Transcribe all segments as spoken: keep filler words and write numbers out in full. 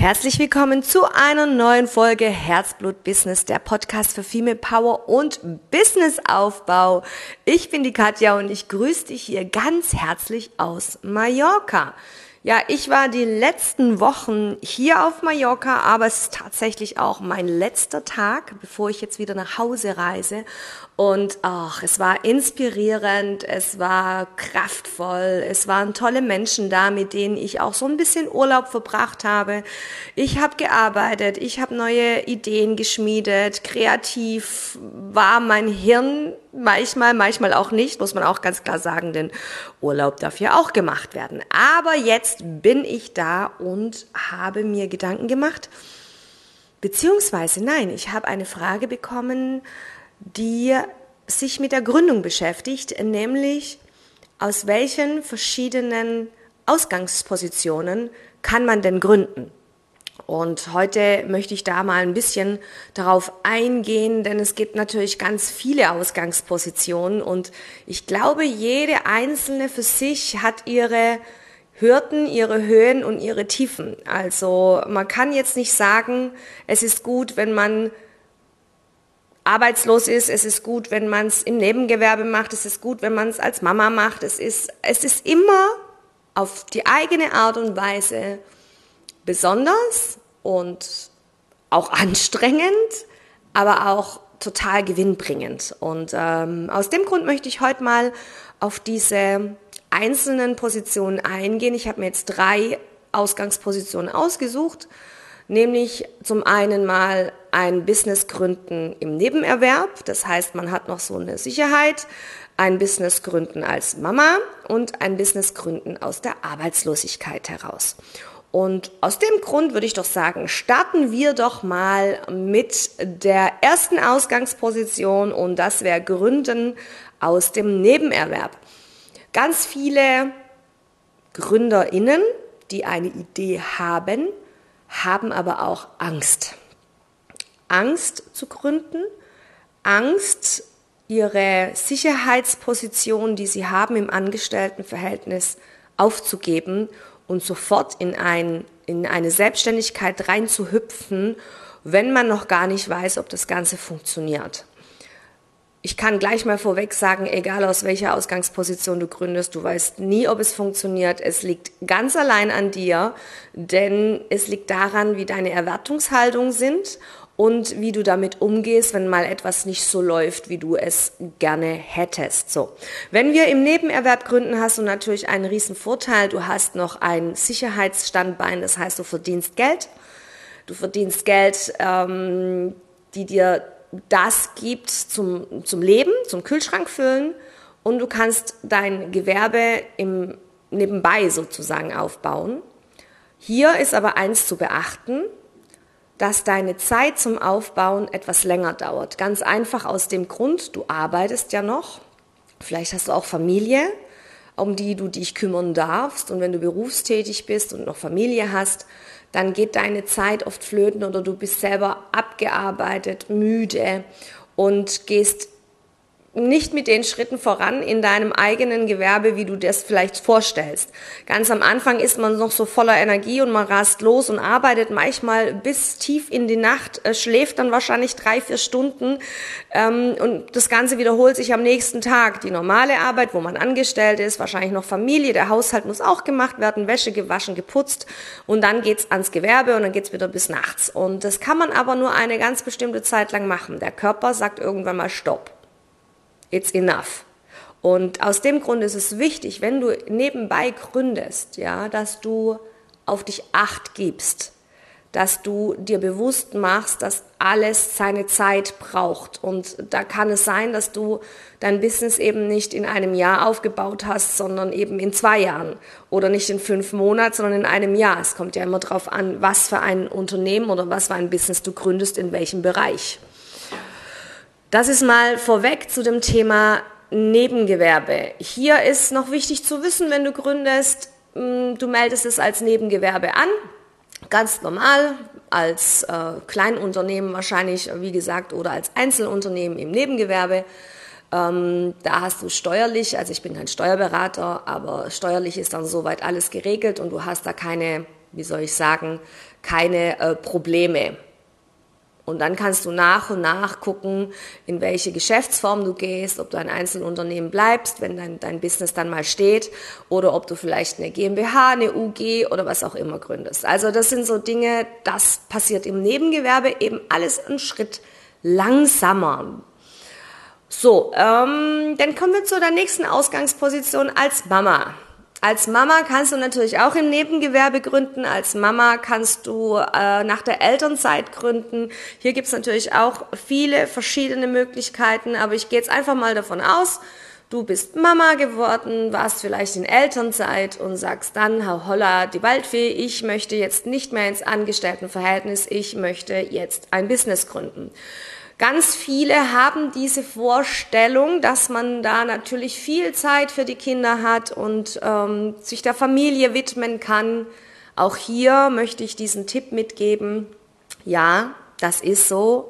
Herzlich willkommen zu einer neuen Folge Herzblut Business, der Podcast für Female Power und Businessaufbau. Ich bin die Katja und ich grüße dich hier ganz herzlich aus Mallorca. Ja, ich war die letzten Wochen hier auf Mallorca, aber es ist tatsächlich auch mein letzter Tag, bevor ich jetzt wieder nach Hause reise. Und ach, es war inspirierend, es war kraftvoll, es waren tolle Menschen da, mit denen ich auch so ein bisschen Urlaub verbracht habe. Ich habe gearbeitet, ich habe neue Ideen geschmiedet, kreativ war mein Hirn manchmal, manchmal auch nicht, muss man auch ganz klar sagen, denn Urlaub darf ja auch gemacht werden. Aber jetzt bin ich da und habe mir Gedanken gemacht, beziehungsweise nein, ich habe eine Frage bekommen, die sich mit der Gründung beschäftigt, nämlich aus welchen verschiedenen Ausgangspositionen kann man denn gründen? Und heute möchte ich da mal ein bisschen darauf eingehen, denn es gibt natürlich ganz viele Ausgangspositionen und ich glaube, jede einzelne für sich hat ihre Hürden, ihre Höhen und ihre Tiefen. Also man kann jetzt nicht sagen, es ist gut, wenn man arbeitslos ist, es ist gut, wenn man es im Nebengewerbe macht, es ist gut, wenn man es als Mama macht, es ist, es ist immer auf die eigene Art und Weise besonders und auch anstrengend, aber auch total gewinnbringend. Und ähm, aus dem Grund möchte ich heute mal auf diese einzelnen Positionen eingehen. Ich habe mir jetzt drei Ausgangspositionen ausgesucht, nämlich zum einen mal ein Business gründen im Nebenerwerb, das heißt, man hat noch so eine Sicherheit, ein Business gründen als Mama und ein Business gründen aus der Arbeitslosigkeit heraus. Und aus dem Grund würde ich doch sagen, starten wir doch mal mit der ersten Ausgangsposition und das wäre Gründen aus dem Nebenerwerb. Ganz viele GründerInnen, die eine Idee haben, haben aber auch Angst. Angst zu gründen, Angst, ihre Sicherheitsposition, die sie haben im Angestelltenverhältnis, aufzugeben und sofort in, ein, in eine Selbstständigkeit reinzuhüpfen, wenn man noch gar nicht weiß, ob das Ganze funktioniert. Ich kann gleich mal vorweg sagen, egal aus welcher Ausgangsposition du gründest, du weißt nie, ob es funktioniert. Es liegt ganz allein an dir, denn es liegt daran, wie deine Erwartungshaltungen sind und wie du damit umgehst, wenn mal etwas nicht so läuft, wie du es gerne hättest. So, wenn wir im Nebenerwerb gründen, hast du natürlich einen riesen Vorteil. Du hast noch ein Sicherheitsstandbein, das heißt, du verdienst Geld. Du verdienst Geld, ähm, die dir das gibt zum, zum Leben, zum Kühlschrank füllen und du kannst dein Gewerbe im nebenbei sozusagen aufbauen. Hier ist aber eins zu beachten, dass deine Zeit zum Aufbauen etwas länger dauert. Ganz einfach aus dem Grund, du arbeitest ja noch, vielleicht hast du auch Familie, um die du dich kümmern darfst und wenn du berufstätig bist und noch Familie hast, dann geht deine Zeit oft flöten oder du bist selber abgearbeitet, müde und gehst nicht mit den Schritten voran in deinem eigenen Gewerbe, wie du das vielleicht vorstellst. Ganz am Anfang ist man noch so voller Energie und man rast los und arbeitet manchmal bis tief in die Nacht, äh, schläft dann wahrscheinlich drei, vier Stunden ähm, und das Ganze wiederholt sich am nächsten Tag. Die normale Arbeit, wo man angestellt ist, wahrscheinlich noch Familie, der Haushalt muss auch gemacht werden, Wäsche gewaschen, geputzt und dann geht's ans Gewerbe und dann geht's wieder bis nachts. Und das kann man aber nur eine ganz bestimmte Zeit lang machen. Der Körper sagt irgendwann mal Stopp. It's enough. Und aus dem Grund ist es wichtig, wenn du nebenbei gründest, ja, dass du auf dich Acht gibst, dass du dir bewusst machst, dass alles seine Zeit braucht. Und da kann es sein, dass du dein Business eben nicht in einem Jahr aufgebaut hast, sondern eben in zwei Jahren oder nicht in fünf Monaten, sondern in einem Jahr. Es kommt ja immer darauf an, was für ein Unternehmen oder was für ein Business du gründest, in welchem Bereich. Das ist mal vorweg zu dem Thema Nebengewerbe. Hier ist noch wichtig zu wissen, wenn du gründest, du meldest es als Nebengewerbe an, ganz normal, als äh, Kleinunternehmen wahrscheinlich, wie gesagt, oder als Einzelunternehmen im Nebengewerbe. Ähm, da hast du steuerlich, also ich bin kein Steuerberater, aber steuerlich ist dann soweit alles geregelt und du hast da keine wie soll ich sagen, keine äh, Probleme. Und dann kannst du nach und nach gucken, in welche Geschäftsform du gehst, ob du ein Einzelunternehmen bleibst, wenn dein, dein Business dann mal steht, oder ob du vielleicht eine GmbH, eine U G oder was auch immer gründest. Also das sind so Dinge, das passiert im Nebengewerbe eben alles einen Schritt langsamer. So, ähm, dann kommen wir zu der nächsten Ausgangsposition als Mama. Als Mama kannst du natürlich auch im Nebengewerbe gründen. Als Mama kannst du äh, nach der Elternzeit gründen. Hier gibt's natürlich auch viele verschiedene Möglichkeiten, aber ich gehe jetzt einfach mal davon aus, du bist Mama geworden, warst vielleicht in Elternzeit und sagst dann, holla die Waldfee, ich möchte jetzt nicht mehr ins Angestelltenverhältnis, ich möchte jetzt ein Business gründen. Ganz viele haben diese Vorstellung, dass man da natürlich viel Zeit für die Kinder hat und ähm, sich der Familie widmen kann. Auch hier möchte ich diesen Tipp mitgeben. Ja, das ist so,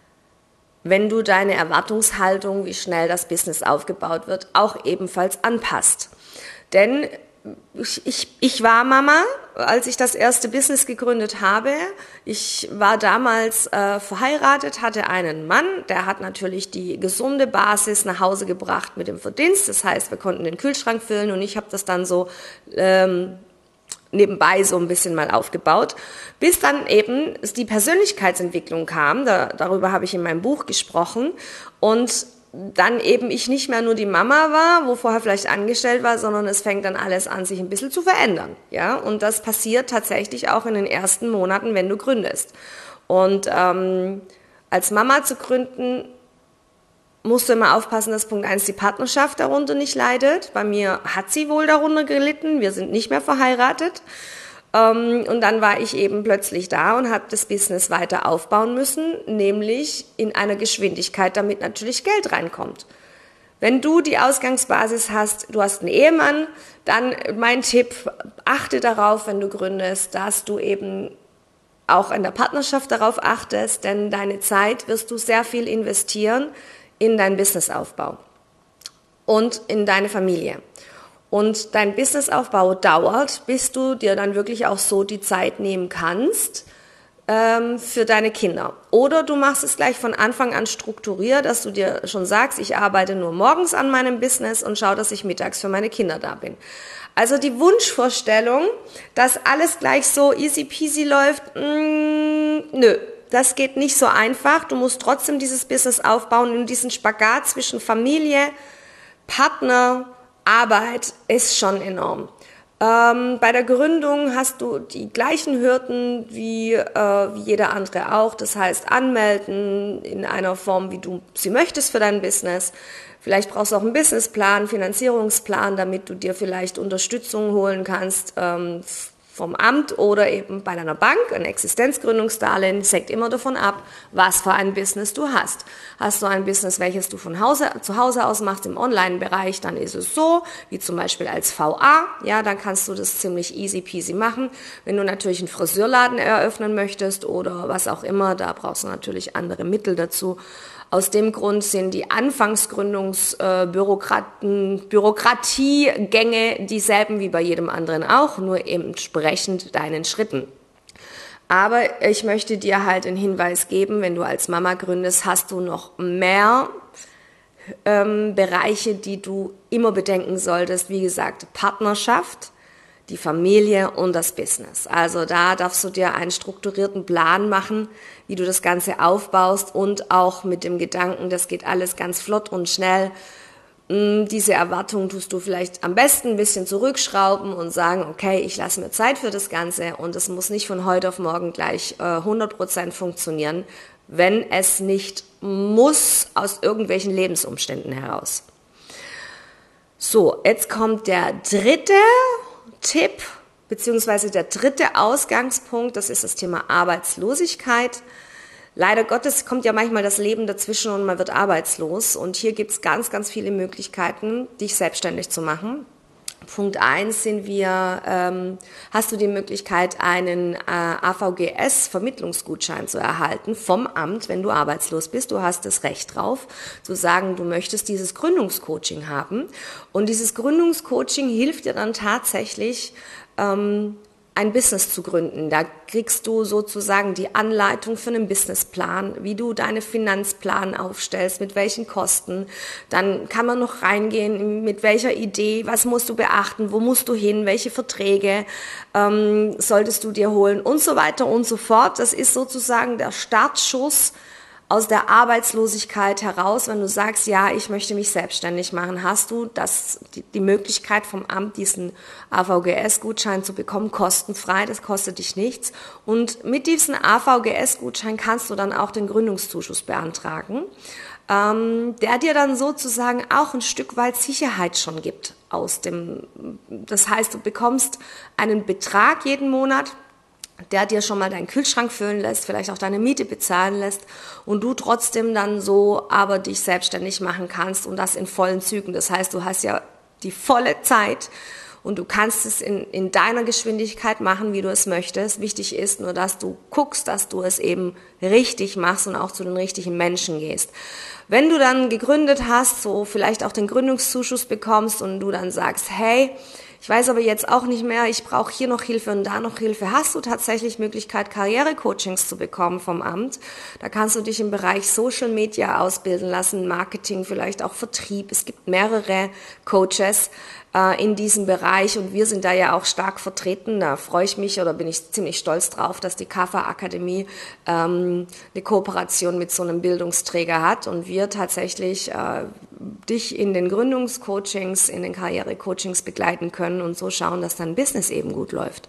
wenn du deine Erwartungshaltung, wie schnell das Business aufgebaut wird, auch ebenfalls anpasst. Denn Ich, ich, ich war Mama, als ich das erste Business gegründet habe. Ich war damals äh, verheiratet, hatte einen Mann, der hat natürlich die gesunde Basis nach Hause gebracht mit dem Verdienst. Das heißt, wir konnten den Kühlschrank füllen und ich habe das dann so ähm, nebenbei so ein bisschen mal aufgebaut, bis dann eben die Persönlichkeitsentwicklung kam. Da, darüber habe ich in meinem Buch gesprochen und dann eben ich nicht mehr nur die Mama war, wo vorher vielleicht angestellt war, sondern es fängt dann alles an, sich ein bisschen zu verändern. Ja? Und das passiert tatsächlich auch in den ersten Monaten, wenn du gründest. Und ähm, als Mama zu gründen, musst du immer aufpassen, dass Punkt eins die Partnerschaft darunter nicht leidet. Bei mir hat sie wohl darunter gelitten, wir sind nicht mehr verheiratet. Und dann war ich eben plötzlich da und habe das Business weiter aufbauen müssen, nämlich in einer Geschwindigkeit, damit natürlich Geld reinkommt. Wenn du die Ausgangsbasis hast, du hast einen Ehemann, dann mein Tipp, achte darauf, wenn du gründest, dass du eben auch in der Partnerschaft darauf achtest, denn deine Zeit wirst du sehr viel investieren in deinen Businessaufbau und in deine Familie. Und dein Businessaufbau dauert, bis du dir dann wirklich auch so die Zeit nehmen kannst ähm, für deine Kinder. Oder du machst es gleich von Anfang an strukturiert, dass du dir schon sagst, ich arbeite nur morgens an meinem Business und schaue, dass ich mittags für meine Kinder da bin. Also die Wunschvorstellung, dass alles gleich so easy peasy läuft, mh, nö, das geht nicht so einfach. Du musst trotzdem dieses Business aufbauen und diesen Spagat zwischen Familie, Partner, Arbeit ist schon enorm. Ähm, bei der Gründung hast du die gleichen Hürden wie, äh, wie jeder andere auch. Das heißt, anmelden in einer Form, wie du sie möchtest für dein Business. Vielleicht brauchst du auch einen Businessplan, Finanzierungsplan, damit du dir vielleicht Unterstützung holen kannst ähm, vom Amt oder eben bei deiner Bank. Ein Existenzgründungsdarlehen, das hängt immer davon ab, was für ein Business du hast. Hast du ein Business, welches du von Hause, zu Hause aus machst im Online-Bereich, dann ist es so, wie zum Beispiel als V A, ja, dann kannst du das ziemlich easy peasy machen. Wenn du natürlich einen Friseurladen eröffnen möchtest oder was auch immer, da brauchst du natürlich andere Mittel dazu. Aus dem Grund sind die Anfangsgründungsbürokraten, Bürokratiegänge dieselben wie bei jedem anderen auch, nur entsprechend deinen Schritten. Aber ich möchte dir halt einen Hinweis geben, wenn du als Mama gründest, hast du noch mehr ähm, Bereiche, die du immer bedenken solltest. Wie gesagt, Partnerschaft, die Familie und das Business. Also da darfst du dir einen strukturierten Plan machen, wie du das Ganze aufbaust und auch mit dem Gedanken, das geht alles ganz flott und schnell. Diese Erwartung tust du vielleicht am besten ein bisschen zurückschrauben und sagen, okay, ich lasse mir Zeit für das Ganze und es muss nicht von heute auf morgen gleich hundert Prozent funktionieren, wenn es nicht muss aus irgendwelchen Lebensumständen heraus. So, jetzt kommt der dritte Tipp, beziehungsweise der dritte Ausgangspunkt, das ist das Thema Arbeitslosigkeit. Leider Gottes kommt ja manchmal das Leben dazwischen und man wird arbeitslos. Und hier gibt es ganz, ganz viele Möglichkeiten, dich selbstständig zu machen. Punkt eins sind wir, ähm, hast du die Möglichkeit, einen äh, A V G S-Vermittlungsgutschein zu erhalten vom Amt, wenn du arbeitslos bist. Du hast das Recht drauf, zu sagen, du möchtest dieses Gründungscoaching haben. Und dieses Gründungscoaching hilft dir dann tatsächlich, ähm, ein Business zu gründen. Da kriegst du sozusagen die Anleitung für einen Businessplan, wie du deine Finanzplan aufstellst, mit welchen Kosten. Dann kann man noch reingehen, mit welcher Idee, was musst du beachten, wo musst du hin, welche Verträge ähm, solltest du dir holen und so weiter und so fort. Das ist sozusagen der Startschuss aus der Arbeitslosigkeit heraus. Wenn du sagst, ja, ich möchte mich selbstständig machen, hast du das, die, die Möglichkeit vom Amt, diesen A V G S-Gutschein zu bekommen, kostenfrei, das kostet dich nichts. Und mit diesem A V G S-Gutschein kannst du dann auch den Gründungszuschuss beantragen, ähm, der dir dann sozusagen auch ein Stück weit Sicherheit schon gibt aus dem, das heißt, du bekommst einen Betrag jeden Monat, der dir schon mal deinen Kühlschrank füllen lässt, vielleicht auch deine Miete bezahlen lässt und du trotzdem dann so aber dich selbstständig machen kannst und das in vollen Zügen. Das heißt, du hast ja die volle Zeit und du kannst es in, in deiner Geschwindigkeit machen, wie du es möchtest. Wichtig ist nur, dass du guckst, dass du es eben richtig machst und auch zu den richtigen Menschen gehst. Wenn du dann gegründet hast, so vielleicht auch den Gründungszuschuss bekommst und du dann sagst, hey, ich weiß aber jetzt auch nicht mehr, ich brauche hier noch Hilfe und da noch Hilfe. Hast du tatsächlich Möglichkeit, Karrierecoachings zu bekommen vom Amt? Da kannst du dich im Bereich Social Media ausbilden lassen, Marketing, vielleicht auch Vertrieb. Es gibt mehrere Coaches äh, in diesem Bereich und wir sind da ja auch stark vertreten. Da freue ich mich oder bin ich ziemlich stolz drauf, dass die K A F A-Akademie ähm, eine Kooperation mit so einem Bildungsträger hat und wir tatsächlich äh, dich in den Gründungscoachings, in den Karrierecoachings begleiten können und so schauen, dass dein Business eben gut läuft.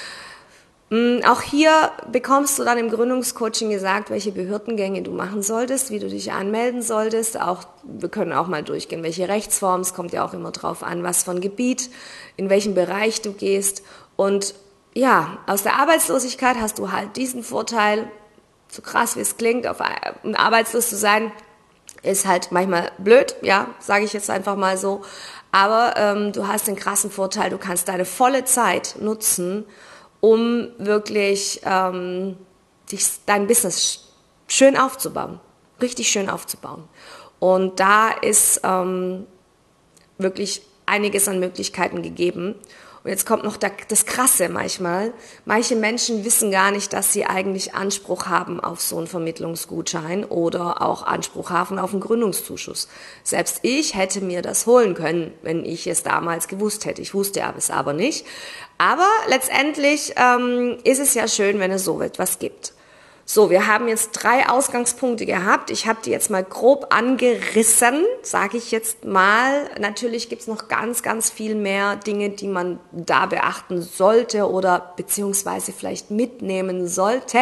Auch hier bekommst du dann im Gründungscoaching gesagt, welche Behördengänge du machen solltest, wie du dich anmelden solltest. Auch, wir können auch mal durchgehen, welche Rechtsform, es kommt ja auch immer drauf an, was für ein Gebiet, in welchem Bereich du gehst. Und ja, aus der Arbeitslosigkeit hast du halt diesen Vorteil, so krass wie es klingt, auf, um arbeitslos zu sein, ist halt manchmal blöd, ja, sage ich jetzt einfach mal so. Aber ähm, du hast den krassen Vorteil, du kannst deine volle Zeit nutzen, um wirklich ähm, dich, dein Business schön aufzubauen, richtig schön aufzubauen. Und da ist ähm, wirklich einiges an Möglichkeiten gegeben. Und jetzt kommt noch das Krasse manchmal. Manche Menschen wissen gar nicht, dass sie eigentlich Anspruch haben auf so einen Vermittlungsgutschein oder auch Anspruch haben auf einen Gründungszuschuss. Selbst ich hätte mir das holen können, wenn ich es damals gewusst hätte. Ich wusste es aber nicht. Aber letztendlich ähm, ist es ja schön, wenn es so etwas gibt. So, wir haben jetzt drei Ausgangspunkte gehabt. Ich habe die jetzt mal grob angerissen, sage ich jetzt mal. Natürlich gibt es noch ganz, ganz viel mehr Dinge, die man da beachten sollte oder beziehungsweise vielleicht mitnehmen sollte.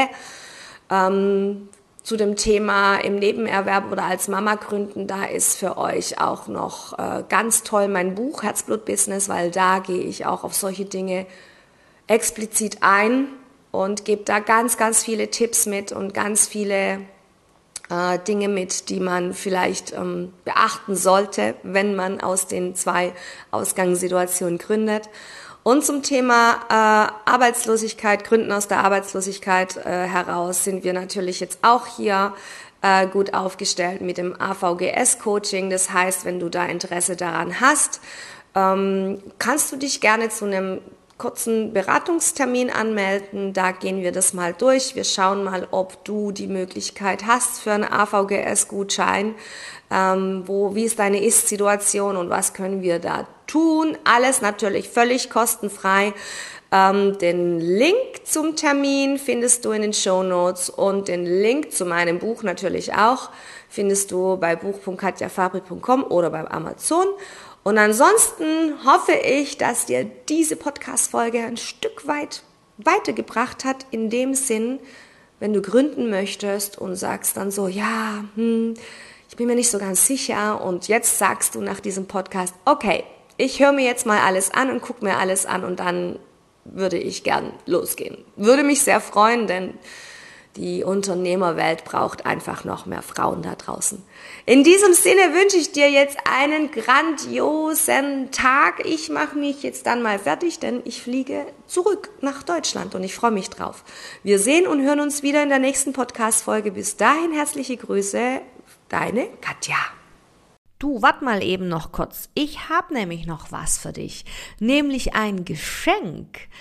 Ähm, zu dem Thema im Nebenerwerb oder als Mama gründen, da ist für euch auch noch äh, ganz toll mein Buch Herzblut-Business, weil da gehe ich auch auf solche Dinge explizit ein und gebe da ganz, ganz viele Tipps mit und ganz viele äh, Dinge mit, die man vielleicht ähm, beachten sollte, wenn man aus den zwei Ausgangssituationen gründet. Und zum Thema äh, Arbeitslosigkeit, Gründen aus der Arbeitslosigkeit äh, heraus sind wir natürlich jetzt auch hier äh, gut aufgestellt mit dem A V G S-Coaching. Das heißt, wenn du da Interesse daran hast, ähm, kannst du dich gerne zu einem kurzen Beratungstermin anmelden. Da gehen wir das mal durch. Wir schauen mal, ob du die Möglichkeit hast für einen A V G S-Gutschein. Ähm, wo, wie ist deine Ist-Situation und was können wir da tun? Alles natürlich völlig kostenfrei. Ähm, den Link zum Termin findest du in den Shownotes und den Link zu meinem Buch natürlich auch findest du bei buch punkt katja fabri punkt com oder bei Amazon. Und ansonsten hoffe ich, dass dir diese Podcast-Folge ein Stück weit weitergebracht hat, in dem Sinn, wenn du gründen möchtest und sagst dann so, ja, hm, ich bin mir nicht so ganz sicher und jetzt sagst du nach diesem Podcast, okay, ich höre mir jetzt mal alles an und gucke mir alles an und dann würde ich gern losgehen. Würde mich sehr freuen, denn die Unternehmerwelt braucht einfach noch mehr Frauen da draußen. In diesem Sinne wünsche ich dir jetzt einen grandiosen Tag. Ich mache mich jetzt dann mal fertig, denn ich fliege zurück nach Deutschland und ich freue mich drauf. Wir sehen und hören uns wieder in der nächsten Podcast-Folge. Bis dahin herzliche Grüße, deine Katja. Du, wart mal eben noch kurz. Ich habe nämlich noch was für dich, nämlich ein Geschenk.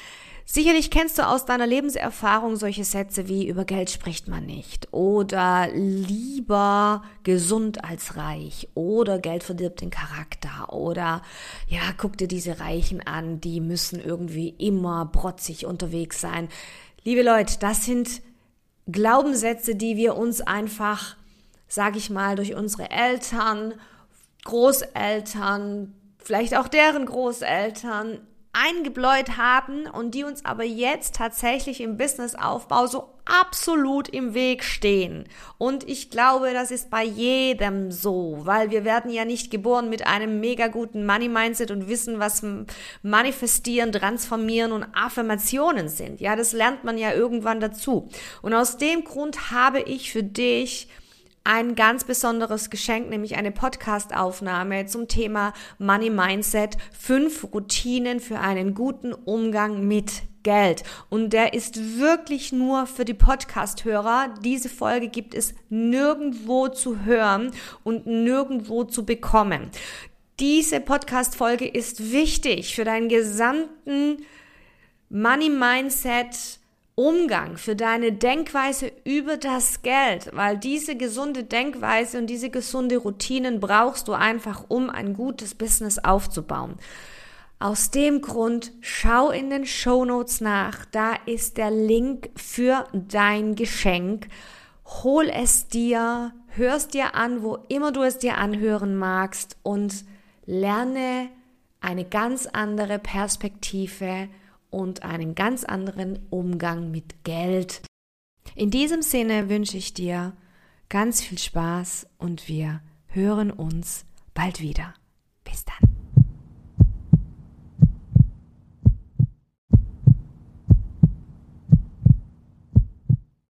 Sicherlich kennst du aus deiner Lebenserfahrung solche Sätze wie über Geld spricht man nicht oder lieber gesund als reich oder Geld verdirbt den Charakter oder ja, guck dir diese Reichen an, die müssen irgendwie immer protzig unterwegs sein. Liebe Leute, das sind Glaubenssätze, die wir uns einfach, sag ich mal, durch unsere Eltern, Großeltern, vielleicht auch deren Großeltern eingebläut haben und die uns aber jetzt tatsächlich im Businessaufbau so absolut im Weg stehen. Und ich glaube, das ist bei jedem so, weil wir werden ja nicht geboren mit einem mega guten Money-Mindset und wissen, was Manifestieren, Transformieren und Affirmationen sind. Ja, das lernt man ja irgendwann dazu. Und aus dem Grund habe ich für dich ein ganz besonderes Geschenk, nämlich eine Podcast-Aufnahme zum Thema Money Mindset, fünf Routinen für einen guten Umgang mit Geld. Und der ist wirklich nur für die Podcast-Hörer. Diese Folge gibt es nirgendwo zu hören und nirgendwo zu bekommen. Diese Podcast-Folge ist wichtig für deinen gesamten Money Mindset Umgang, für deine Denkweise über das Geld, weil diese gesunde Denkweise und diese gesunde Routinen brauchst du einfach, um ein gutes Business aufzubauen. Aus dem Grund, schau in den Shownotes nach, da ist der Link für dein Geschenk. Hol es dir, hör es dir an, wo immer du es dir anhören magst und lerne eine ganz andere Perspektive und einen ganz anderen Umgang mit Geld. In diesem Sinne wünsche ich dir ganz viel Spaß und wir hören uns bald wieder. Bis dann.